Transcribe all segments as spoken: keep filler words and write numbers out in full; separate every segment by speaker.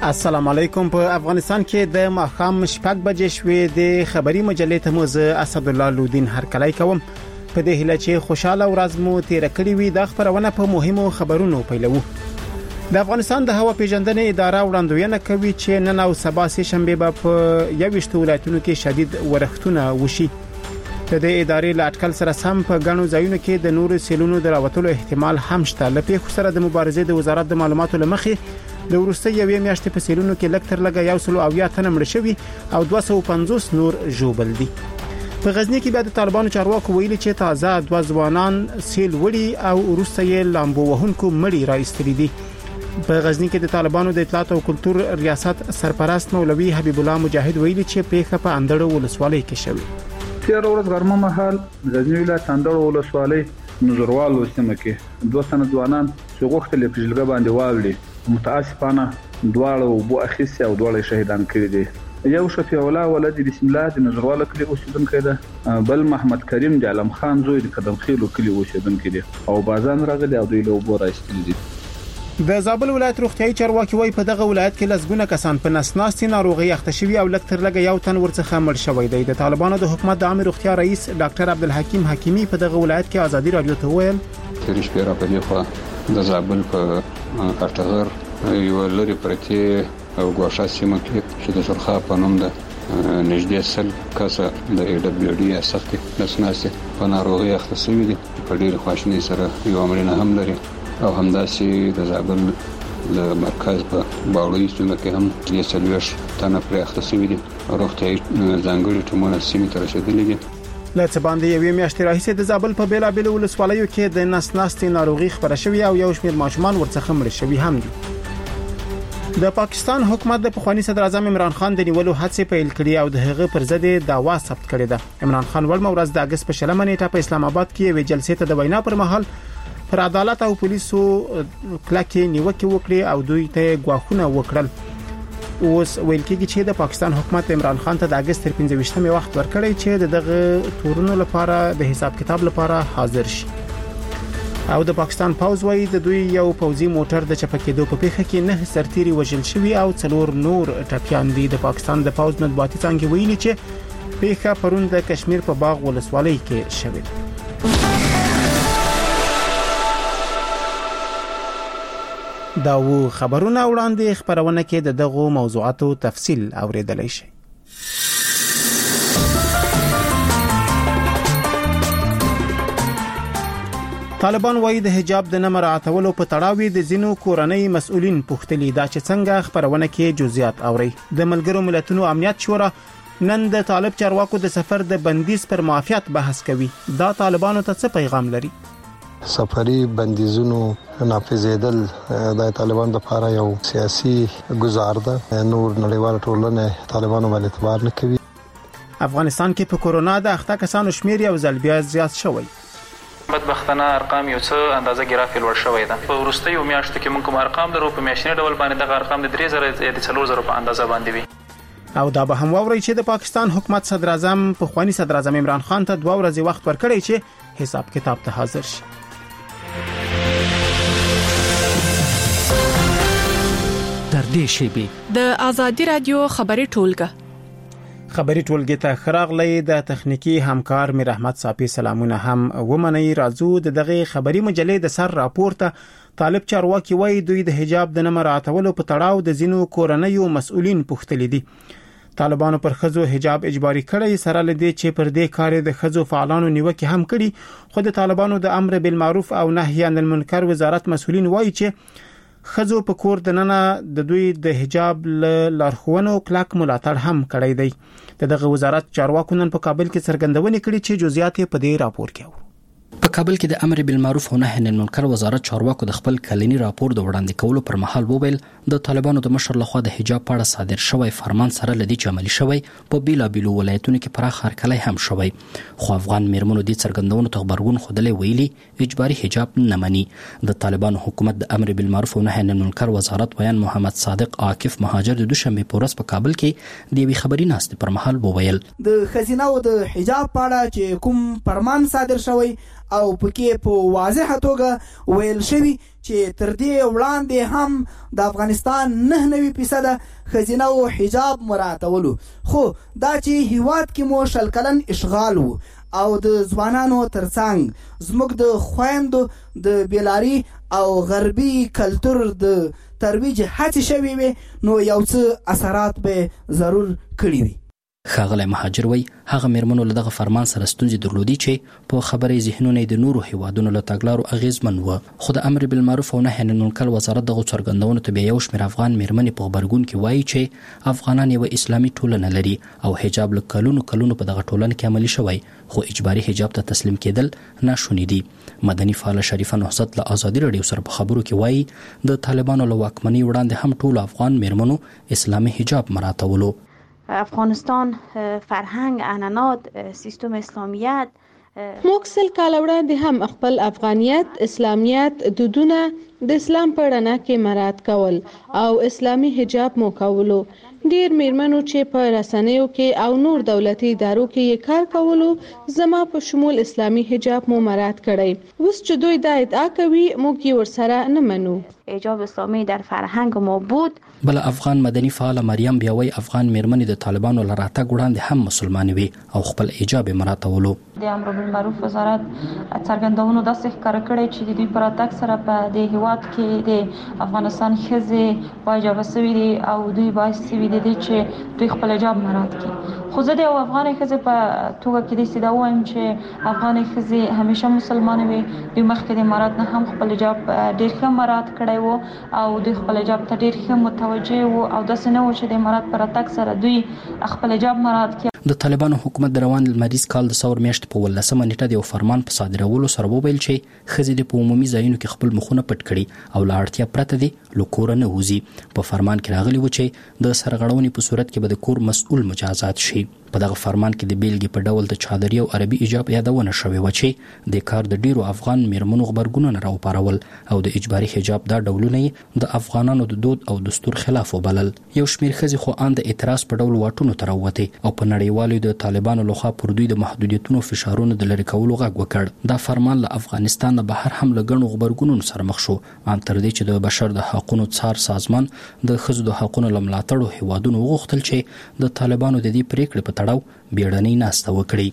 Speaker 1: السلام علیکم. په افغانستان کې د ماښام شپږ بجې شوې د خبري مجلې ته مو زه اسد الله لودین هرکلی کوم. په دې هیله چې خوشاله ورځ مو تیر کړی وي د خبرونه په مهمو خبرونو پیلوو. د افغانستان د هوا پیژندنې اداره وړاندوینه کوي چې نن او سبا سه شنبه به په یوشت ولایتونو کې شدید ورښتونه وشي. د دې ادارې له اټکل سره سم په غنو ځایونو کې د نور سیلونو دراوتلو احتمال هم شته. لپاره خو سره د مبارزې د وزارت د معلوماتو لمخې د ورسته یوې میاشتې په سیلونو کې لکتر لګا یو سلو او یا تنه مړ شوی او دوه سوه او پنځوس نور ژوبل دي. په غزنی کې بعد طالبانو چارواکو ویلي چې تازه دوه ځوانان سیل وړي او ورسته یې لامبو وهونکو مړي راایستلي دي. په غزنی کې د طالبانو د اطلاعات او کلتور ریاست سرپرست مولوي حبیب الله مجاهد ویلي چې پیښه په اندړو ولسوالۍ کې شوې.
Speaker 2: تیر ورځ غرمه مهال غزنی ولایت اندړو ولسوالۍ نظروال وسمه کې دوه تنه ځوانان چې غوښتل په جلګه باندې واولي متاسفانه دواړه وبو اخیسي او دواړه شهیدان کړي دي. یو شفیع الله ولد بسم الله د نظرواله کلی اوسیدونکو ده، بل محمد کریم د علم خان زوی د قدم خیلو کلی اوسیدونکو دي او بازان راغلي او دوی له وبو راستل دي.
Speaker 1: د زابل ولایت روغتیايي چارواکي وایي په دغه ولایت کې لسګونه کسان په نسناستي ناروغي اخته شوي او لکتر لګ یو تن ورڅخه مړ شوی دی. د طالبانو د حکومت د عامه روغتیا رئیس ډاکټر عبدالحکیم حکیمی په دغه ولایت کې ازادي رادیو ته ویل
Speaker 3: چې شپږ په دی خو د زابل په کارتغر یو لري پرتی او ګوښه سیمه کې چې د سرخه په نوم ده نږدې سل کسه د ای ډبلیو ډي سختي نسناسي په ناروغي اخته شوي دي. په ډېر خواشنۍ سره یو امرینه هم لري او همداسې د زابل له مرکز په باوړی سیمه کې هم د سلويش تنه پر اخته شوي دي. روغتیايي ځانګړي ټیمونه سیمه ته رسیدلي دي.
Speaker 1: لته باندې یوې میاشتې راهیسې د زابل په بیلابل ولسوالیو کې د نسناستي ناروغي خبره شوې او یو شمېر ماشومان ورڅخه مړ شوي هم دي. د پاکستان حکومت د پخوانی صدر اعظم عمران خان د نیولو هڅې پیل کړې او د هغه پر ضد دعوا ثبت کړې ده. عمران خان ولمه ورځ د اگست په شلمه نیټه په اسلام آباد کې یوې جلسې ته د وینا پر مهال پر عدالت او پولیسو کلکې نیوکه وکړي او دوی ته غواخونه وکړل. اوس ویل کېږي چې د پاکستان حکومت عمران خان ته د اگست تر پنځه ویشتمه وخت ورکړی چې دغه تورونو لپاره د حساب کتاب لپاره حاضر شي. او د پاکستان پوز وایي د دوی یو پوزي موټر د چپکېدو په پیښه کې نه سرتيري وژل شوی او څلور نور ټپيان دي. د پاکستان د پوز مطبوعاتي څنګه ویلي چې پیښه پرون د کشمیر په باغ ولسوالۍ کې شوې. دا و خبرونه وړاندې خبرونه کې د دغه موضوعاتو تفصیل اوریدلای شي. طالبان وایي د حجاب د نه مراعاتولو په تړاو د زینو کورنۍ مسؤلین پوښتلي دا چې څنګه خبرونه کې جزئیات اوري. د ملګرو ملتونو امنیت شورا نن د طالب چارواکو د سفر د بندیز پر معافیت بحث کوي. دا طالبانو ته څه پیغام لري؟
Speaker 4: سفری بندیزونو نافذیدل د طالبان لپاره یو سیاسي گزار ده. نور نړیوال ټولنه طالبانو باندې اعتبار نه کوي.
Speaker 1: افغانستان کې په کورونا د اخته کسانو شمیر یو ځل بیا زیات شوی.
Speaker 5: بدبختانه ارقام یو څه اندازه ګرافي لوړ شوی ده. په وروستیو میاشتو کې موږ کوم ارقام لرو په میاشتني ډول باندې د ارقام د درې زره د څلور زره په اندازه باندې وي.
Speaker 1: او دا به هم ووري چې د پاکستان حکومت صدر اعظم په خواني صدر اعظم عمران خان ته دوه ورځې وخت ورکړی چې حساب کتاب ته حاضر شي.
Speaker 6: در دې شیبه
Speaker 7: د ازادي رادیو خبري ټولګه
Speaker 1: خبري ټولګه ته خراغلی د تخنیکی همکار میر احمد صافي سلامونه هم ومني. راځو د دغه خبري مجلې د سر راپورته طالب چارواکي وایي دوی د حجاب د نه مراعاتولو په تړاو د زینو کورنۍ مسؤلین پوښتلي دي. طالبانو پر خزو حجاب اجباري کړی سره لدی چې پر دې کار د خزو فعالانو نیوکه هم کړي. خو د طالبانو د امر بالمعروف او نهي عن المنکر وزارت مسؤلین وایي چې خزو په کور د ننه د دوی د حجاب لارښوونو کلک ملاتړ هم کړی دی. دغه وزارت چارواکو نن په کابل کې څرګندونې کړې چې جزئیات په دې راپور کې وو.
Speaker 6: په کابل کې د امر بالمعروف او نهي عن المنکر وزارت چارواکو د خپل کلینی راپور د وړاندې کولو پر مهال وویل د طالبانو د مشر لخوا د حجاب په اړه صادر شوی فرمان سره لدی چې عملي شوی په بیلابیلو ولایتونو کې پراخ هرکلی هم شوی. خو افغان میرمنو د څرګندونو ته خبرګون خوده ویلي اجباري حجاب نه مني. د طالبانو حکومت د امر بالمعروف او نهي عن المنکر وزارت بیان محمد صادق عاکف مهاجر د دوشنبه په ورځ په کابل کې د وی خبري ناست پر مهال وویل
Speaker 8: د خزینه او د حجاب په اړه چې کوم فرمان صادر شوی او او پکې په واضحه توګه ویل شوی چې تر دې وړاندې هم د افغانستان نه نوي فیصد ښځینه او حجاب مراعاتولو، خو دا چې هیواد کې مو شل کلن اشغال وو او د ځوانانو ترڅنګ زموږ د خویندو د بیلاري او غربي کلتور د ترویج هڅې شوې وي نو یو څه اثرات به ضرور کړي وي.
Speaker 6: ښاغلی مهاجر وای هغه میرمنو له دغه فرمان سره ستونزې درلودي چې په خبرې ذهنونه د نورو هیوادونو له تګلارو اغیزمن و، خو د امر بالمعروف او نهي عن المنکر وزارت دغه څرګندونو ته بیا یو شمېر افغان میرمنې په غبرګون کې وایي چې افغانان یو اسلامي ټولنه لري او حجاب له کلونو کلونو په دغه ټولنه کې عملي شوی، خو اجباري حجاب ته تسلیم کېدل ناشوني دي. مدني فعاله شریفه نهضت له ازادي رادیو سره په خبرو کې وایي د طالبانو له واکمنۍ وړاندې هم ټول افغان میرمنو اسلامي حجاب مراعاتولو.
Speaker 9: افغانستان فرهنگ عنعنات سیستم اسلامیت
Speaker 10: موږ سل کاله وړاندې هم خپل افغانیت اسلامیت دودونه د اسلام په رڼا کې مراعات کول او اسلامي حجاب مو کولو. ډیر میرمنو چې په رسنیو کې او نور دولتي ادارو کې یې کار کولو زما په شمول اسلامي حجاب مو مراعات کړی. اوس چې دوی دا ادعا کوي موږ یې ورسره نه منو.
Speaker 9: حجاب اسلامی در فرهنگ ما بود.
Speaker 6: بل افغان مدني فعال مریم بیاوی افغان میرمنې د طالبانو له راتګ وړاندې هم مسلمان وي او خپل حجاب مراعاتولو.
Speaker 11: د امر بالمعروف وزارت څرګندونو داسې ښکاره کړی چې د دوی پر راتګ سره په د هیواد کې د افغانستان ښځې باحجابه شوي دي او دوی باعث شوي دي چې دوی خپل حجاب مراعات کړي. خو زه د افغاني ښځې په توګه کې داسې دا وایم چې افغاني ښځې همیشه مسلمانې وي. دوی مخکې د امارات نه هم خپل حجاب ډېر ښه مراعات کړی وو او دوی خپل حجاب ته ډېر ښه متوجه وو او داسې نه و چې د امارات پر راتګ سره دوی خپل حجاب مراعات کړي.
Speaker 6: د طالبانو حکومت د روان لمریز کال د ثور میاشتې په ولسمه نیټه د یو فرمان په صادرولو سره وویل چې ښځې د په عمومي ځایونو کې خپل مخونه پټ کړي او له اړتیا پرته دي له کوره نه وځي. په فرمان کې راغلی و چې د سرغړونې په صورت کې به د کور مسؤل مجازات شي. په دغه فرمان کې د بیلګې په ډول د چادري او عربي حجاب یادونه شوې و چې د کار د ډیرو افغان میرمنو غبرګونونه راوپارول او د اجباري حجاب دا ډولونه د افغانانو د دود او دستور خلاف وبلل. یو شمېر ښځې خو ان د اعتراض په ډول واټونو ته راووتې او په نړیوالو د طالبانو لخوا پر دوی د محدودیتونو فشارونو د لرې کولو غږ وکړ. دا فرمان له افغانستان نه بهر هم له ګڼو غبرګونونو سره مخ شو، ان تر دې چې د بشر د حقوقو څار سازمان د ښځو د حقوقو لملاتړو هیوادونو وغوښتل چې د طالبانو د دې پریکړې په تړاو بیړنۍ ناسته وکړي.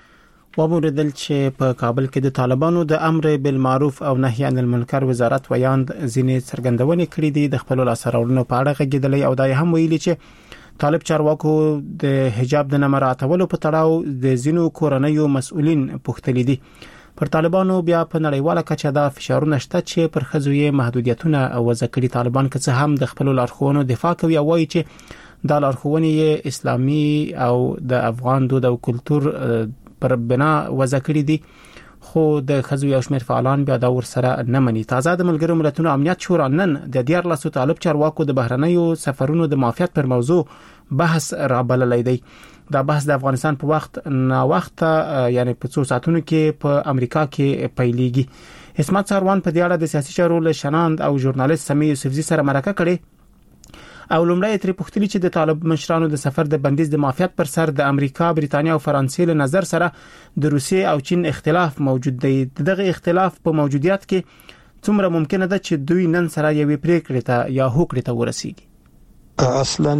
Speaker 1: وموردل چې په کابل کې د طالبانو د امر بالمعروف او نهي عن المنکر وزارت ویاند ځینې څرګندونې کړې دي د خپل لاسراوړنو په اړه غږیدلې او دا هم ویلي چې طالب چارواکو د حجاب د نمراتولو په تړاو د ځینو کورنیو مسؤلین پوښتلي دي. پر طالبانو بیا په نړیواله کچه دا فشارونه شته چې پر ښځو محدودیتونه وضع کړي. طالبان که څه هم د خپل لارښوونو دفاع کوي او وایي چې دا لارښوونې اسلامي او د افغان دود او کلتور پر بنا وضع کړي دي، خو د ښځو یو شمېر فعالان بیا دا ورسره نه مني. تازه د ملګرو ملتونو امنیت شورا نن د دیارلسو طالب چارواکو د بهرنیو سفرونو د معافیت پر موضوع بحث رابللی دی. دا بحث د افغانستان په وخت نا وخت یعنی په څو ساعتونو کې په امریکا کې پیلېږي. اسمت ساروان په دې اړه د سیاسي چارو له شناند او ژورنالیست سمیع یوسفزي سره مرکه کړې او لومړی ترې پوښتنه چې د طالب مشرانو د سفر د بندیز د معافیت پر سر د امریکا، بریتانیا او فرانسې له نظر سره د روسیې او چین اختلاف موجود دی. دغه اختلاف په موجودیت کې څومره ممکنه ده چې دوی نن سره یوې پریکړې ته یا هوکړې ته ورسیږي؟
Speaker 4: اصلا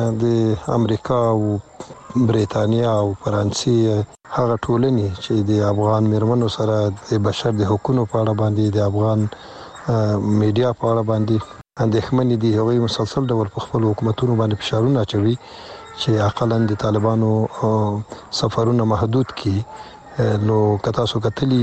Speaker 4: د امریکا او بریتانیا او فرانسې هغه ټولنې چې د افغان میرمنو سره د بشر د حقوقو په اړه باندې د افغان میډیا په اړه باندې اندېښمنې دي، هغوی مسلسل ډول په خپل حکومتونو باندې فشارونه اچوي چې اقلا د طالبانو سفرونه محدود کړي. نو که تاسو کتلي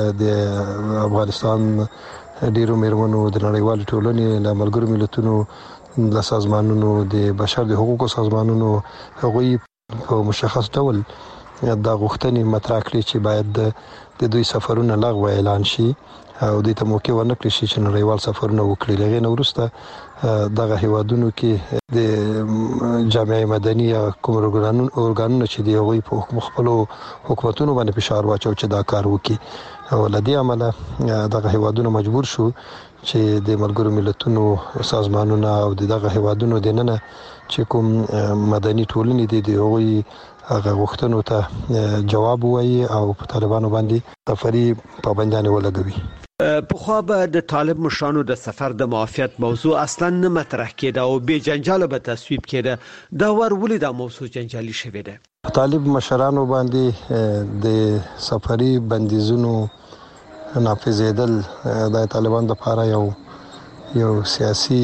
Speaker 4: د افغانستان ډیرو میرمنو د نړیوالې ټولنې له ملګرو ملتونو د سازمانونو د بشر د حقوقو سازمانونو هغوی په مشخص ډول دا غوښتنې مطرح کړې چې باید د دوی سفرونه لغوه اعلان شي او د ته موقع ورنکړي شي چې نړیوال سفرونه وکړي. لغې نه وروسته دغه هیوادونو کې د جامعه مدني کوم ارګانونه چې دی هغوی په خپلو حکومتونو باندې فشار واچو چې دا کار وکړي او له دې امله دغه هیوادونه مجبور شو چې د ملګرو ملتونو سازمانونه او دغه هیوادونو د نن چې کوم مدني ټولنې دي د هغوی هغه غوښتنو ته جواب وایي او په طالبانو باندې سفري پابندیان ولګوي.
Speaker 12: په خو به د طالب مشرانو د سفر د معافیت موضوع اصلا نه مطرح کېده او به جنجال به تصویب کېده. دا ور ولې د موضوع جنجالي شوه ده؟
Speaker 4: طالب مشرانو باندې د سفري بندیزونو نافذېدل د طالبان لپاره یو یو سیاسي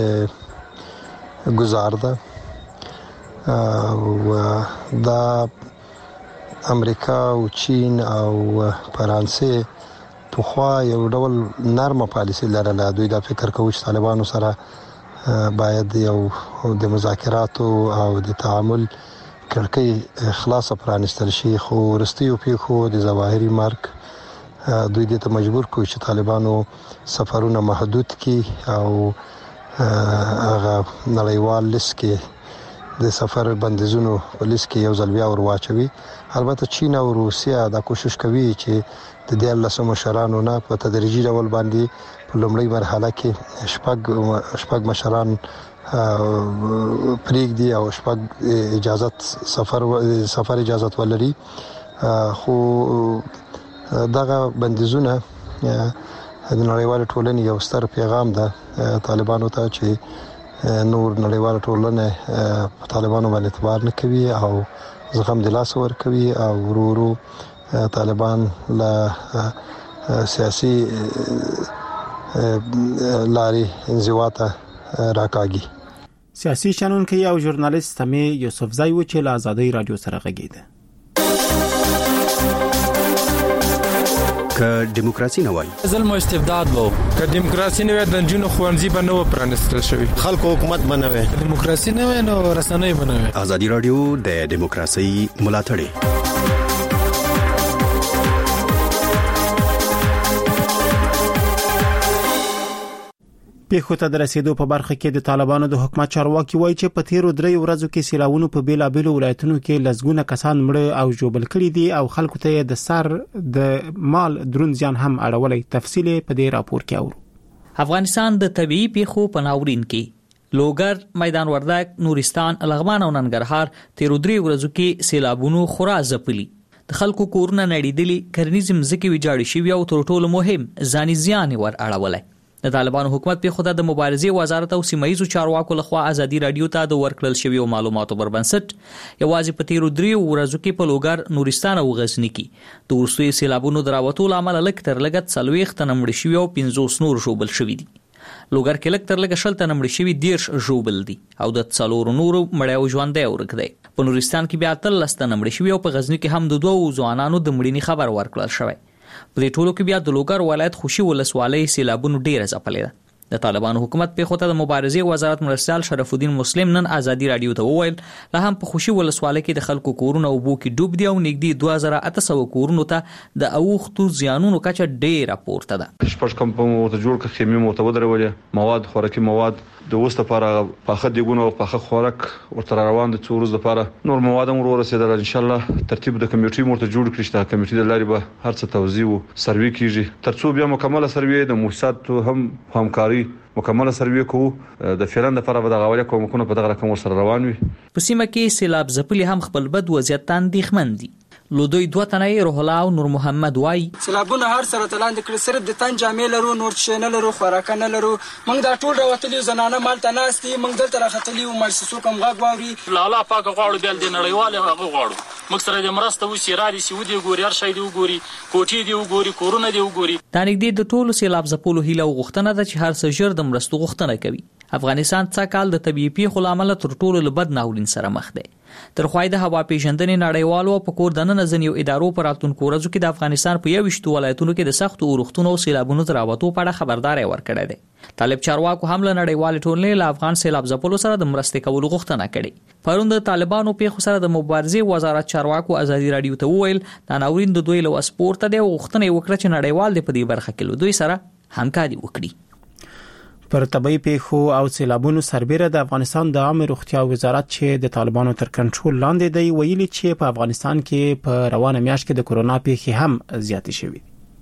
Speaker 4: گزار ده او دا امریکا او چین او فرانسې په خوا یو ډول نرمه پالیسي لرله. دوی دا فکر کوي چې طالبانو سره باید یو د مذاکراتو او د تعامل کړکۍ خلاصه پرانستل شي، خو ورستیو پیښو د ظواهري مرګ دوی دې ته مجبور کوي چې طالبانو سفرونه محدود کړي او هغه نړیوال لیست کې د سفر بندیزونو په لیست کې یو ځل بیا ور واچوي. البته چین او روسیا دا کوشش کوي چې د دې لاسو مشرانو نه په تدریجي ډول باندې په لومړی مرحله کې شپږ شپږ مشران پریږدي او شپږ اجازه سفر سفر اجازه ولري. خو دغه بندیزونه د نړیوال ټولنې یو ستر پیغام ده طالبانو ته چې نور نړیوال ټولنه په طالبانو باندې اعتبار نه کوي او زغم د لاس ور کوي او ورو ورو طالبان له سیاسي لاري انزوا ته راکاږي.
Speaker 1: سیاسي شنونکي او ژورنالیست تمي یوسفزای و چې له آزادۍ رادیو سره غږیده.
Speaker 13: که دیموکراسي نه وای
Speaker 14: ظلم او استبداد وو، که دیموکراسي نه وای د جنونو خوانځي باندې و پرانستل شوی،
Speaker 15: خلکو حکومت بنوي،
Speaker 14: دیموکراسي نه وای نو رسنۍ بنوي.
Speaker 13: آزادۍ رادیو د دیموکراسي ملاتړی.
Speaker 1: پیښو ته د رسیدو په برخه کې د طالبانو د حکومت چارواکي وایي چې په تیرو درې ورځو کې سیلاوونو په بیلابېلو ولایتونو کې لزګونه کسان مړه او ژوبل کړي دي او خلکو ته د سر د مال درون زیان هم اړولې. تفصیل په دې راپور کې اورو.
Speaker 16: افغانستان د طبيعي پیښو په ناورین کې لوګر، میدان وردګ، نورستان، لغمان او ننګرهار تیرو درې ورځو کې سیلابونو خورا ځپلي. د خلکو کورونه نړیدلي، کرنیز مځکې ویجاړې شوي او تر ټولو مهم ځاني زیان ور اړولې. د طالبانو حکومت په خود د مبارزې وزارت او سیمایي چارواکو لخوا آزادي رادیو ته د ورکړل شوی معلوماتو پر بنسټ یوازې په تیرو دریو ورځو کې په لوګر، نورستان او غزنی کې د وروستي سیلابونو دراوتو لامل لک تر لګت څلوېښت تنه مړ شوي او پنځوس نور ژوبل شوي دي. لوګر کې لک تر لګ شل تنه مړ شوي دیرش ژوبل دي او د څلورو نورو مړ او ژوندۍ ورک دی. په نورستان کې بیا اتلس تنه مړ شوي او په غزنی کې هم د دوه ځوانانو د مړینې خبر ورکړل شوی. په دې ټولو کې بیا د لوګر ولایت خوشي ولسوالۍ سیلابونو ډیره ځپلې ده. د طالبانو حکومت په خوته د مبارزې وزارت مرستيال شرف الدین مسلم نن آزادي رادیو ته وویل له هم په خوشي ولسوالۍ کې د خلکو کورونه او بو کې ډوب دي او نږدې دوه زره اته سوه کورونو ته د اوختو زیانونو کچه ډیره پورته ده.
Speaker 17: شپږ کم په مو ته جوړ کړ خیمه مو ته ودرولې مواد خوراکي مواد د وسته لپاره پاخه دیګونه او پاخه خوراک ورته روان دي. څو ورځې لپاره نور مواد هم ورسېدل. ان شاء الله ترتیب د کمیټې مرته جوړ کړی چې کمیټې د لاري به هر څه توزیع او سروي کیږي ترڅو بیا مکمله سروي د موسسات هم همکاري مکمله سروي کوو. د فعلن لپاره به د غوړې کومکونه په دغه رقم سره روان وي.
Speaker 16: په سیمه کې سیلاب ځپلي هم خپل بد وضعیت اندېښمن دي. لودوی دوه تنه روح الله او نور محمد وای
Speaker 18: سیلابونه هر سره تلاند کړ صرف د تن جامې لرو نور څه نه لرو خوراک نه لرو. موږ دا ټول راوتلی زنانه مال تناستي موږ دلته راختلی او مرسسو کوم غاغ واوري
Speaker 5: لالا پاک غواړو بل د نړیواله هغه غواړو موږ سره د مرسته و سیراري سعودي ګوري هر شي دی وګوري کوټي دی وګوري کورونه دی وګوري.
Speaker 16: دا نږدې د ټولو سیلاب ځپلو هیله او غوښتنه ده چې هر څه ژر د مرستو غوښتنه کوي. افغانستان څا کال د طبيعي پیښو لامل تر ټولو لبد ناورین سره مخ دی. تر خوای د هوا پیژندنې نړیوالو په کور دننه ځنیو ادارو پر راتلونکو ورځو کې د افغانستان په یوشتو ولایتونو کې د سختو اورښتونو او سیلابونو تراوتو په اړه خبرداري ورکړه ده. طالب چارواکو هم له نړیوال ټولنې له افغان سیلاب ځپلو سره د مرستې کولو غوښتنه کړې. پرون د طالبانو پیښو سره د مبارزې وزارت چارواکو آزادي رادیو ته وویل دا ناورین د دوی له وسپورته دی او غوښتنه وکړه چې نړیوال د په دې برخه کې دوی سره همکاري وکړي.
Speaker 1: پر طبي پیښو او سیلابونو سربېره د افغانستان د عامه روغتیا وزارت چې د طالبانو تر کنټرول لاندې دی ویلي چې په افغانستان کې په روانه میاشت کې د کورونا پیښې هم زیاتې شوې.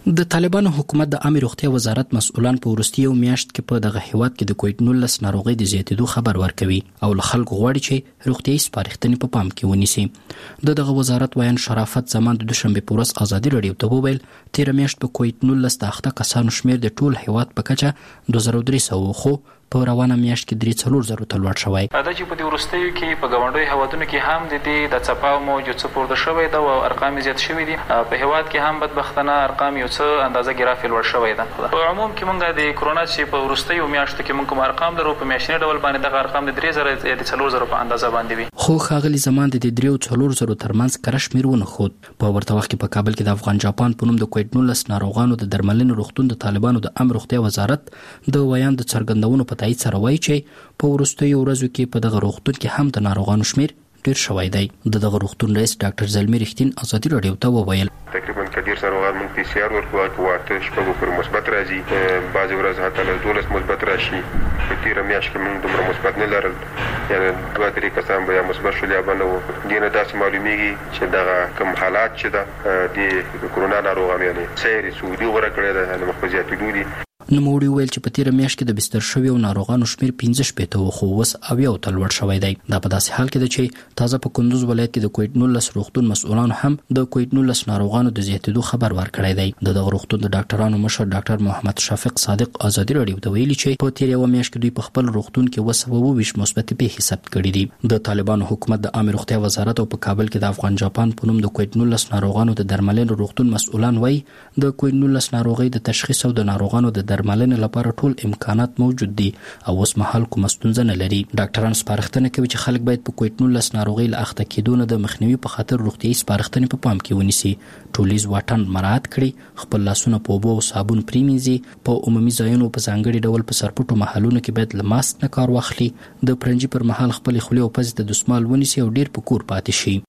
Speaker 6: د طالبانو حکومت د عامه روغتیا وزارت مسؤلان په ورستیو میاشت کې په دغه هیواد کې د کووډ نولس ناروغي د زیاتېدو خبر ورکوي او له خلکو غواړي چې روغتيایي سپارښتنې په پام کې ونیسي. د دغه وزارت وایي شرافت زمان د دوشنبه په ورځ ازادي رادیو ته وویل تیر میاشت په کووډ نولس د اخته کسانو شمیر د ټول هیواد په کچه دوه زره درې سوه خو په روانه میاشت کې درې څلور زره ته لوړ شوی.
Speaker 5: دا چې په دې ورستیو کې په ګاونډي هیوادونو کې هم د دې د څپاو موجود څه پورته شوی دا او ارقام زیات شوی دي. په هیواد کې هم بدبختانه ارقام یو څه اندازه ګرافي لوړ شوی ده. په عموم کې مونږ د کرونا چې په ورستیو میاشتو کې مونږ کوم ارقام لرو په میاشتني ډول باندې د ارقام د درې زره د څلور زره په اندازه باندې وي.
Speaker 6: خو خاغلی زمان د درې او څلور زره ترمنځ کرش میرونه خود په ورته وخت کې په کابل کې د افغان جاپان په نوم د کووډ نولس ناروغانو د درملنې روغتون د طالبانو د امر روغتیا وزارت د ویان د څرګندونو په تایید سره وایي چې په وروستیو ورځو کې په دغه روغتون کې هم د ناروغانو شمیر ډیر شوی دی. د دغه روغتون رئیس ډاکټر زلمی رښتین ازادي رادیو ته وویل
Speaker 15: تقریبا کډیر سره موږ پی سی آر ورکوو واته شپږ پر مثبت راځي بعض ورځ حتی له دولس مثبت راشي. په تیر میاشت کې موږ دومره مثبت نه لرل یعنی دوه درې کسان به مثبت شول یا بنو دینه داسې معلومیږي چې دغه کوم حالات چې د د کرونا ناروغانو یعنی سیر سعودي ورکړه د مخفزياتو دي.
Speaker 6: نوموړي ویل چې په تیر میاشت کې د بستر شوی او ناروغانو شمیر پنځه شپېته و خو اوس اویا او تل لوړ شوی دی. دا په داسې حال کې ده چې تازه په کندوز ولایت کې د کووډ نولس روغتون مسؤلانو هم د کووډ نولس ناروغانو د زیاتېدو خبر ورکړی دی. د دغه روغتون د ډاکټرانو مشر ډاکټر محمد شفیق صادق ازادي رادیو ته ویلي چې په تیر یو میاشت کې دوی په خپل روغتون کې اوه سوه اوه ویشت مثبت پیښې ثبت کړي دي. د طالبانو حکومت د عامه روغتیا وزارت او په کابل کې د افغان جاپان په نوم د کووډ نولس ناروغانو د درملنې روغتون مسؤلان وایي د کووډ نولس ناروغي د تشخیص او د ناروغانو د درملنې لپاره ټول امکانات موجود دي او اوس مهال کوم ستونزه نه لري. ډاکټران سپارښتنه کوي چې خلک باید په کووډ نولس ناروغي له اخته کېدو نه د مخنیوي په خاطر روغتيایي سپارښتنې په پام کې ونیسي. ټولیز واټن مراعات کړي، خپل لاسونه په اوبو او صابون پریمنځي، په عمومي ځایونو په ځانګړي ډول په سرپټو محلونو کې باید له ماسک نه کار واخلي، د پرنجي پر مهال خپل خولې او پزې ته دستمال ونیسي او ډیر په کور پاتې شي.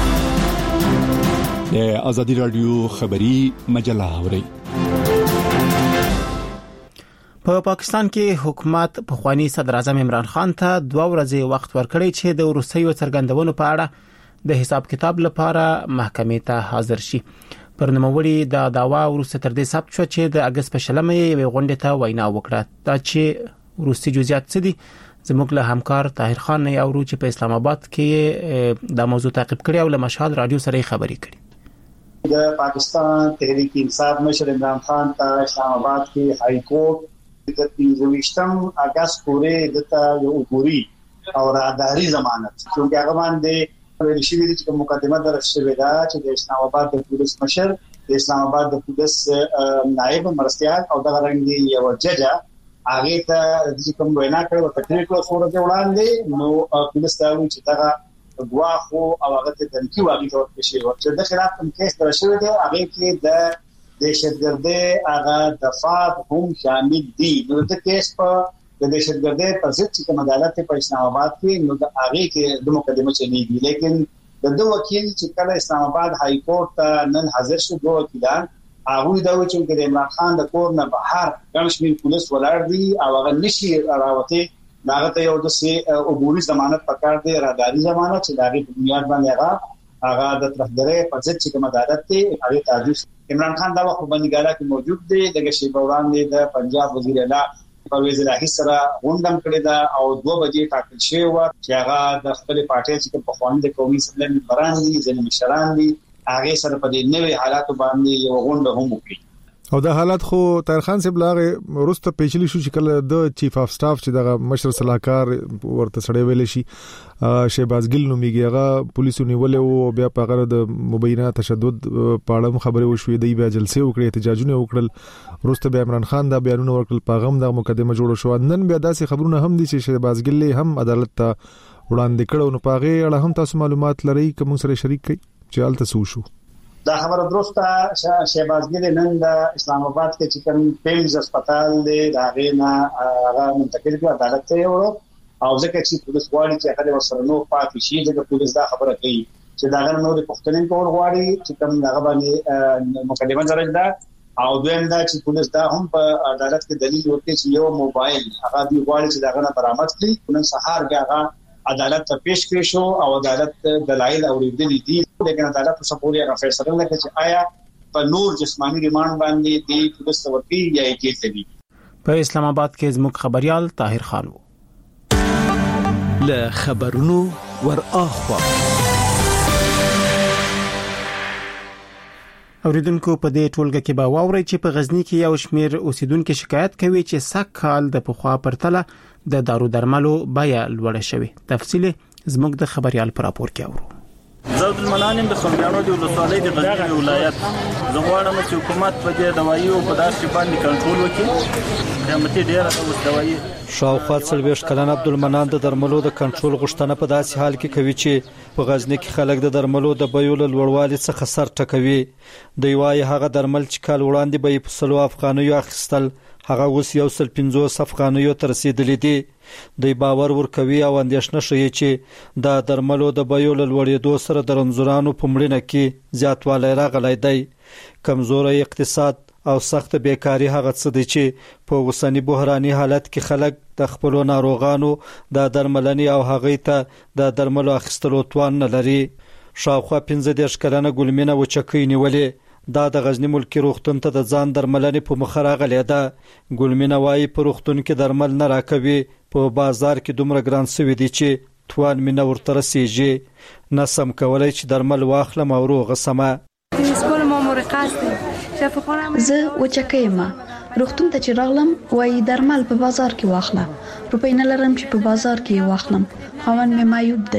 Speaker 19: د ازادي رادیو خبری مجله اوري.
Speaker 1: په پا پاکستان کې حکومت په خواني صدر اعظم عمران خان ته دوه ورځې وخت ورکړی چې د وروستیو څرګندونو په اړه د حساب کتاب لپاره محکمې ته حاضر شي. پر نوموړي د داوا وروسته تر دې ثبت شو چې د اگست په شلمه یې غونډه ته وینا وکړه. دا چې وروستي جزئیات څه دي زموږ له همکار طاهر خان نه اورو چې په اسلام آباد کې د موضوع تعقیب کړی او له مشهد رادیو سره خبري کړي.
Speaker 20: د پاکستان تحریک انصاف مشر عمران خان ته اسلام آباد کې هائی کورټ د پنځويشتم اگست پورې دته یو عبوري او راداري ضمانت چې هغه باندې ویل شوی دی چې مقدمه درج شوې ده چې د اسلام آباد د پولیس مشر د اسلام آباد د پولیس نائب مرستيال او د غرنګي یو جج هغه ته د کوم وینا کړو په ټیکلو صورت وړاندې نو پولیس ته وی چې دا غواخو او هغه ته تنقید واغی تور شي او چې د خلاف کوم کیس تر شوی دی هغه کې د دهشتګردي هغه دفعات هم شامل دي. نو د کیس په د دهشتګردي پر ضد چې کوم عدالت په اسلام آباد کې نو د هغه کې د مقدمه چلی دي، لیکن د دوه وکیل چې کله اسلام آباد هائی کورټ ته نن حاضر شو دوه وکیلان هغه دا و چې د عمران خان د کور نه بهر ګڼشمیر پولیس ولاړ دي او هغه نشي راوته هغه ته یو د سي عبوري ضمانت پکار دی، راداري ضمانت چې دغه په بنیاد باندې هغه هغه د طرفداري په ضد چې کوم عدالت ته هغه تعریف عمران خان دا وخت باندې ګالا کې موجود دی. دغه شی په وړاندې د پنجاب وزیر اعلی پرویز الهی سره غونډه کړې ده او دوه بجې ټاکل شوی و چې هغه د خپل پارټي چې په خوان د قومي سملن بران دي ځنې مشران دي هغه سره په دې نوې حالات باندې یو غونډه هم وکړي.
Speaker 21: او دا حالت خو طاهر خان صاحب لاغه ورسته پیچلی شو چې کله د چیف اف سټاف چې دغه مشر صلاحکار ورته سړی ویل شي شهباز ګل نوميږي هغه پولیسو نیولې او بیا په غره د مبینه تشدد پاړم خبره وشوې دی بیا جلسه وکړي احتجاجونه وکړل ورسته بیا عمران خان دا بیانونه ورکړل پیغام د مقدمه جوړ شو. نن بیا داسې خبرونه هم دي چې شهباز ګل هم عدالت ته وړاندې کړو نو پاغه اړه هم تاسو معلومات لرئ کوم سره شریک کړئ چې حالت سو شو.
Speaker 20: دا خبره درسته شهباز ګل نن د اسلام آباد کې چې کوم پیمز هسپتال دی دا غینا هغه منتقل کړ عدالت ته وړو او ځکه چې پولیس غواړي چې هغه ورسره نو پاتې شي ځکه پولیس دا خبره کوي چې دا غره نو د پښتنین کول غواړي چې کوم هغه باندې مقدمه درج ده او دویم دا چې پولیس دا هم په عدالت کې دلیل ورکړي چې یو موبایل هغه دی غواړي چې دا غره برآمد کړي نن سهار هغه عدالت ته پیش کړی شو او عدالت دلایل اوریدلې دي لیکن عدالت څه پوری هغه فیصله وکړه چې آیا په نور جسمانی ریماند باندې د پولیس ورکی یا کې سوي.
Speaker 1: په اسلام آباد کې زموږ خبريال طاهر خان وو.
Speaker 2: له خبرونو ور اخوا
Speaker 1: اوریدونکو په دې ټولګه کې به واوري چې په غزنی کې یو شمیر اوسیدونکو شکایت کوي چې سږ کال د پخوا پرتله د دارو درملو بیه لوړه شوې. تفصیل زموږ د خبريال پر راپور کې اورو.
Speaker 22: زود المنانم د خمرانو د ولسوالۍ د غزنی ولایت زغواړم چې حکومت په دې دوايو په داسې باندې کنټرول وکړي. قیمتي ډیره د دوايي
Speaker 23: شاوخوا څلوېښت کلن عبدالمنان د درملو د کنټرول غوښتنه په داسې حال کې کوي چې په غزنی کې خلک د درملو د بیو له لوړوالي څخه سر ټکوي. دوی وايي هغه درمل چې کال وړاندې به په سلو افغانیو اخیستل هغه اوس یو سل پنځوس افغانیو ته رسیدلي دي. دوی باور ورکوي او اندېښنه ښیي چې د درملو د بیو له لوړېدو سره د رنځورانو په مړینه کې زیاتوالی راغلی دی. کمزوری اقتصاد او سخت بیکاری هغه څه دي چې په اوسنی بحراني حالت کې خلک د خپل ناروغانو د درملنې او هغې ته د درملو اخیستلو توان نه لري. شاوخوا پنځه دېرش کلنه ګلمینه وچکۍ نیولې دا د غزنی ملکی روغتون ته د ځان درملنې په مخ راغلی ده. ګلمینه وايي په روغتون کې درمل نه راکوي، په بازار کې دومره ګران شوي دي چې توان مې نه ورته رسیږي. نه سم کولی چې درمل واخلم او روغه سمه.
Speaker 24: زه وچکۍ ما روغتون ته چې راغلم وایي درمل په بازار کې واخله. روپۍ نه لرم چې په بازار کې واخلم. خاوند مې معیوب دی.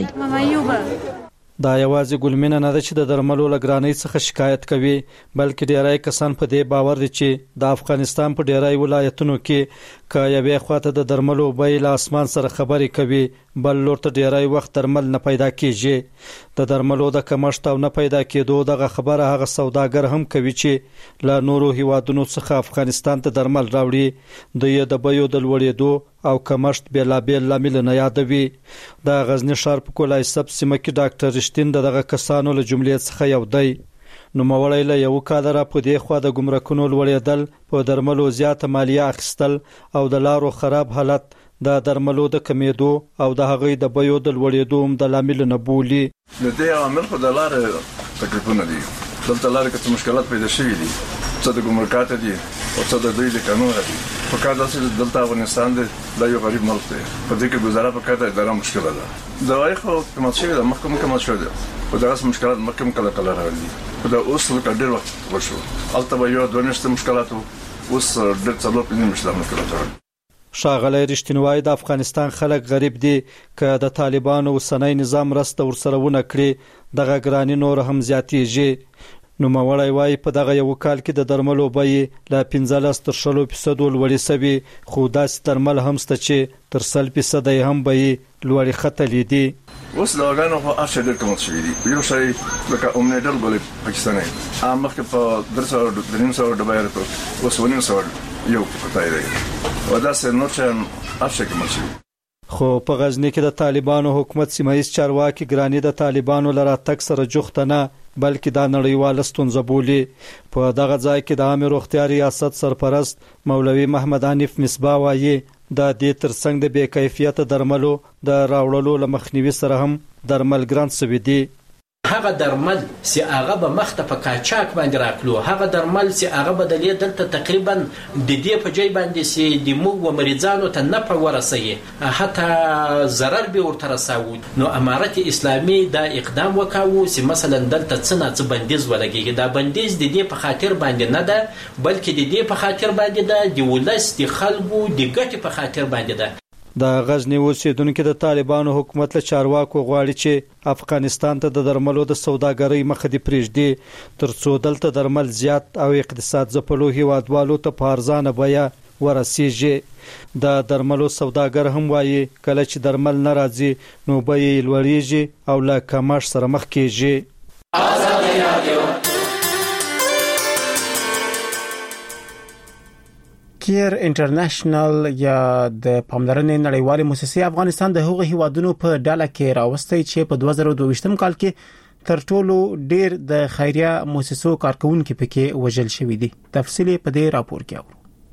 Speaker 23: دا یوازې ګلمینه نه ده چې د درملو له ګرانۍ څخه شکایت کوي، بلکې ډیری کسان په دې باور دي چې د افغانستان په ډیری ولایتونو کې که یوې خواته د درملو بیې له اسمان سره خبرې کوي بل لور ته ډیری وخت درمل نه پیدا کیږي. د درملو د کمښت او نه پیدا کېدو دغه خبره هغه سوداګر هم کوي چې له نورو هیوادونو څخه افغانستان ته درمل راوړي. دوی د بیو د لوړېدو او کمښت بېلابېل لاملونه یادوي. د غزنی ښار په کولای سب سیمه کې ډاکټر رښتین دغه کسانو له جملې څخه یو دی. نوموړی له یو کال را په دې خوا د ګمرکونو لوړېدل، په درملو زیاته مالیه اخیستل او د لارو خراب حالت د درملو د کمیدو او د هغې د بیو د لوړېدو هم د لاملونه بولي.
Speaker 25: د دې عامل خو د لارې تکلیفونه دي. دلته لارې کې څه مشکلات پیدا شوي دي، څه د ګمرکات دي او څه د دوی د قانون دي. په کار داسې دلته افغانستان دی دا یو غریب ملک دی، په دې کې ګزاره په کار ډېره مشکله ده. دوايي خو قیمت شوي ده، مخکې هم قیمت شوي ده، خو دغسې مشکلات مخکې هم کله کله راغلي. خو دا اوس لکه ډېر وخت وشو، هلته به یو دوه میاشتې مشکلات وو، اوس ډېر څلور پنځه میاشتې مشکلات راغلي.
Speaker 23: ښاغلی رښتین وایي د افغانستان خلک غریب دي، که د طالبانو اوسنی نظام مرسته ورسره ونه کړي دغه ګراني نور هم زیاتیږي. نوموړی وایي په دغه یو کال کې د درملو بیې له پنځلس تر شلو فیصدو لوړې سوي، خو داسې درمل هم شته چې تر سل فیصده یې هم بیې لوړې ختلې دي.
Speaker 25: اوس دواګانو خو هر شی ډېر قیمت شوي دي. یو شی لکه اومنیډل بولي پاکستاني هغه مخکې په درې سوه درې نیم سوه ډبه یې اوس اوه نیم سوه یو پکتای دی او داسې نور شیان هر شی قیمت شوي.
Speaker 23: خو په غزنی کې د طالبانو حکومت سیمایي چارواکي ګراني د طالبانو له راتګ سره جوخته نه بلکې دا نړیواله ستونزه بولي. په دغه ځای کې د عامه روغتیا ریاست سرپرست مولوي محمد حنیف مصباح وایي د دې ترڅنګ د بې کیفیته درملو د راوړلو له مخنیوي سره هم درمل ګران شوي دي.
Speaker 26: هغه درمل چې هغه به مخته په کاچاک باندې راکلو، هغه درمل چې هغه بدلې دلته تقریبا د دې په ځای باندې چې د موږ و مریضانو ته نه په ورسي حتی ضرر به ورته رساوي. نو امارت اسلامي دا اقدام وکاوه چې مثلا دلته څه نه څه بندیز ولګي. دا بندیز د دې په خاطر باندې نه ده، بلکې د دې په خاطر باندې ده د ولس د خلکو د ګټې په خاطر باندې ده.
Speaker 23: د غزنی اوسیدونکو د طالبانو حکومت له چارواکو غواړي چې افغانستان ته د درملو د سوداګرۍ مخه دې پرېږدي ترڅو دلته درمل زیات او اقتصاد ځپلو هیوادوالو ته په ارزانه بیه ورسیږي. د درملو سوداګر هم وایي کله چې درمل نه راځي نو بیې لوړیږي او له کمښت سره مخ کیږي.
Speaker 1: کیر انټرنیشنل یا د پاملرنې نړیوالې مؤسسې افغانستان د هغو هیوادونو په ډله کې راوستي چې په دوه زره دوه ویشتم کال کې تر ټولو ډیر د خیریه مؤسسو کارکونکو پکې وژل شوې دي. تفصیل په دې راپور کې اورو.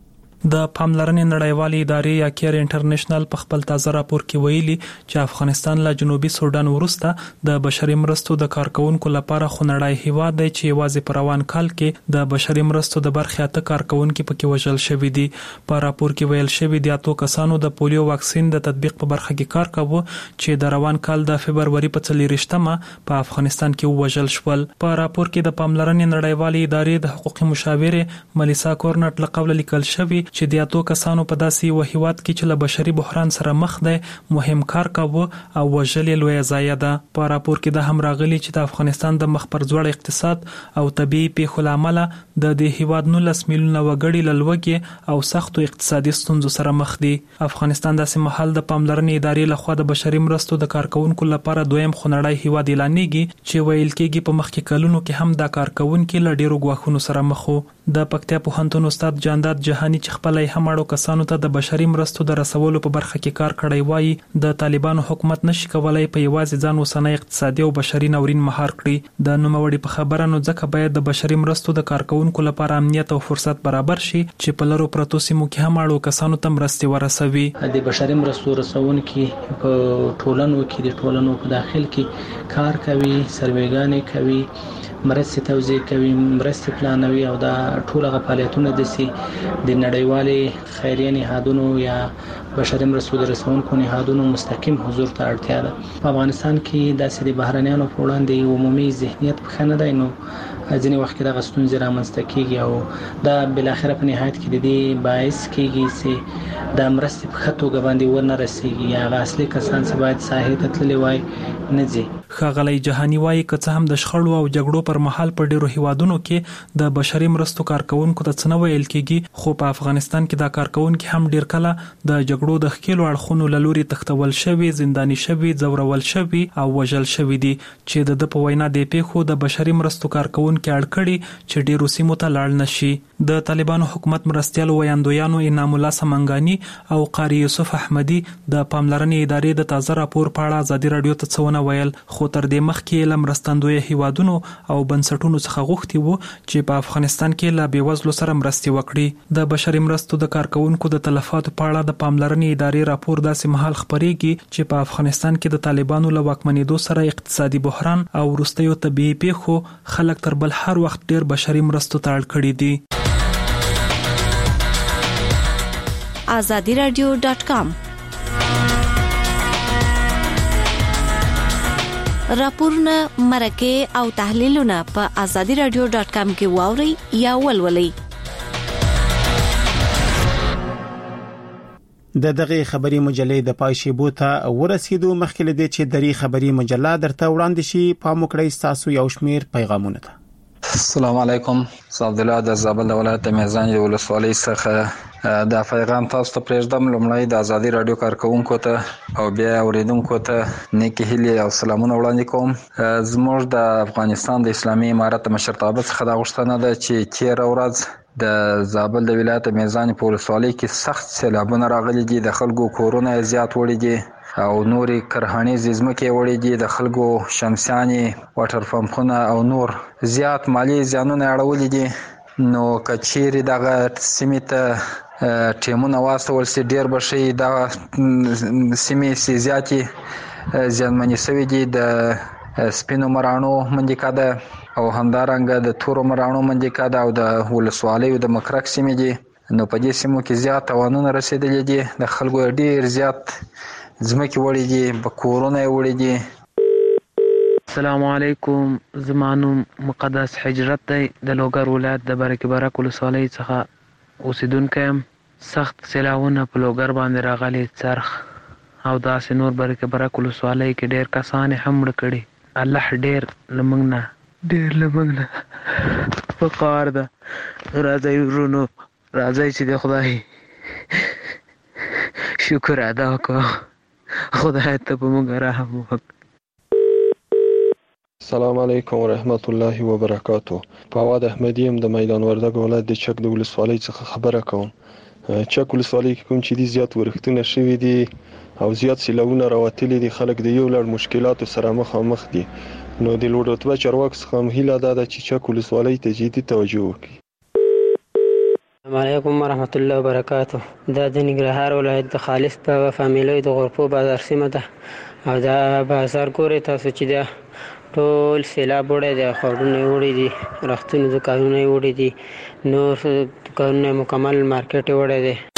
Speaker 3: د پاملرنې نړیوالې ادارې یا کیر انټرنیشنل په خپل تازه راپور کې ویلي چې افغانستان له جنوبي سودان وروسته د بشري مرستو د کارکونکو لپاره خنړای هیواد دی چې یوازې په روان کال کې د بشري مرستو د برخې اته کارکونکو پکې وژل شوي دي. په راپور کې ویل شوی دی اتو کسانو د پولیو واکسین د تطبیق په برخه کې کار کاوه چې د روان کال د فبرवरी په څلورشتمه په افغانستان کې وژل شول. په راپور کې د پاملرنې نړیوالې ادارې د حقوقي مشاوره ملیسا کورنټ له قبل لیکل شوی چې د اتو کسانو په داسې وحیوات کې چې له بشري بحران سره مخ دی مهم کار کاوه او وژل لوی ضایع ده. په راپور کې د هم راغلي چې د افغانستان د مخ پر ځوړ اقتصاد او طبيعي پیښو لامل د دې هیواد نولس میلیونه وګړي لوګي او سختو اقتصادي ستونزو سره مخ دي. افغانستان داسې مهال د پاملرنې ادارې لخوا د بشري مرستو د کارکونکو لپاره دویم خنړای هیواد اعلانېږي چې ویل کېږي په مخکې کلونو کې هم دا کارکونکو له ډیرو غواخونو سره مخ وو. د پکتیا پوهنتون استاد جانداد جهانی چې خپل یې هم اړو کسانو ته د بشري مرستو د رسولو په برخه کې کار کړی وایي د طالبانو حکومت نشي کولای په یوازې ځان وسنۍ اقتصادي او بشري ناورین مهار کړي. د نوموړي په خبره نو ځکه باید د بشري مرستو د کارکونکو لپاره امنیت او فرصت برابر شي چې په لرو پرتو سیمو کې هم اړو کسانو ته مرستې ورسوي.
Speaker 7: د بشري مرستو رسونکي په ټولنو کې د ټولنو په داخل کې کار کوي، سروېګانې کوي، مرستې توزیع کوي، مرستې پلانوي او دا ټول هغه فعالیتونه د سي د نړیوالې خیریه نهادونو یا بشري مرستو د رسونکو نهادونو مستقیم حضور ته اړتیا ده. په افغانستان کې داسې د بهرنیانو په وړاندې عمومي ذهنیت په خنه دی نو ځینې وخت کې د ستونزې رامنځته کیږي او دا بل اخر په نهایت کې د دې باعث کیږي چې د مرستې په خطو غوښندي ورنه رسیږي یا اصلي کسان چې باید ساحې ته تللی وای نه ځي.
Speaker 3: ښاغلی جهانی وایي که څه هم د شخړو او جګړو پر مهال په ډیرو هیوادونو کې د بشري مرستو کارکونکو ته څه نه ویل کیږي خو په افغانستان کې دا کارکونکو هم ډیر کله د جګړو د ښکیلو اړخونو له لوري تختول شوي، زنداني شوي، ځورول شوي او وژل شوي دي چې د په وینا د پیښو د بشري مرستو کارکونکو اړ کړي چې ډیرو سیمو ته لاړ نشي. د طالبانو حکومت مرستيالو ویاندویانو انعام الله سمنګانی او قاری یوسف احمدی د پاملرنې ادارې د تازه راپور په اړه ازادي رادیو ته څونه ویل خو تر دې مخکې له مرستندوی هیوادونو او بنسټونو څخه غوښتي وو چې په افغانستان کې لا بیوزلو سره مرستې وکړي. د بشري مرستو د کارکونکو د تلفاتو په اړه د پاملرنې ادارې راپور داسې مهال خبرېږي چې په افغانستان کې د طالبانو له واکمنېدو سره اقتصادي بحران او وروستیو طبيعي پیښو خلک تر بل هر وخت ډیر بشري مرستو ته اړ کړي دي.
Speaker 8: azadi radio dot com راپورونه مرکه او تحلیلونه په azadi radio dot com کې واوري یا ولولئ.
Speaker 1: د دغه خبري مجلې د پایشيبو ته ورسېدو مخکې لدی چې دری خبري مجله درته وړاندې شي په موکړی تاسو یو شمیر پیغامونه ته.
Speaker 9: السلام علیکم. عبد الله د زابل ولایت میزان د ولسوالۍ څخه دا پیغام تاسو ته پرېږدم. لومړی د ازادي رادیو کارکونکو ته او بیا اوریدونکو ته نیکی هیلې او سلامونه وړاندې کوم. زموږ د افغانستان د اسلامي امارت مشرتابه څخه دا غوښتنه ده چې تیر ورځ د زابل د ولایت میزان په ولسوالۍ کې سخت سیلابونه راغلي دي، د خلکو کورونه زیات وړي دي او نوري کرهانیز ځمکې وړي دي، د خلکو شمسیانې، واټر پمپونه او نور زیات مالی زیانونه اړولي دي. نو کچيري دغه سیمې ته ټیمونه واستول سي ډیر بشي دا سیمې سي زیاتي ځانمنې سوي دي. د سپینو مرانو منځکا ده او همدارنګه د تورو مرانو منځکا ده او د ولسوالیو د مکرک سیمې دي. نو په دې سیمو کې زیات توانونه رسیدلي دي، د خلکو ډیر زیات ځمکې وړي دي، په کورونه وړي دي.
Speaker 10: السلام علیکم. زمانو مقدس حجرت دی د لوګر ولایت د برکه برک ولسوالۍ څخه اوسیدونکی یم. سخت سیلاونه په لوګر باندې راغلي، څرخ او داسې نور برکه برک ولسوالۍ کې ډیر کسان هم مړه کړي. الله ډیر لمنګ نه ډیر لمنګ نه فقار ده. راځي ورونو راځي چې د خدای شکر ادا کړو، خدای ته په موږ رحم وکړي.
Speaker 4: السلام علیکم ورحمت الله وبرکاتو. فواد احمدی ام د میدان وردګ ولایت د چک د ولسوالۍ څخه خبره کوم. چک ولسوالۍ کوم چې دي زیات ورښتونه شوي دي او زیات سیلابونه راوتلي دي، خلک د یو لړ مشکلاتو سره مخامخ دي. نو د لوړ رتبه چارواکو څخه هم هیله ده چې چک ولسوالۍ ته جدي توجه وکړي.
Speaker 11: السلام علیکم ورحمت الله وبرکاتہ. دا د ننګرهار ولایت د خالص په فامیلوي د غرفو بازار سیمه ده او دا بازار ګوري تاسو چې دا ټول سیلاب وړي دي، خورونه وړي دي، رختونه دکانونه وړي دي، نور دکانونه مکمل مارکیټ وړي دي.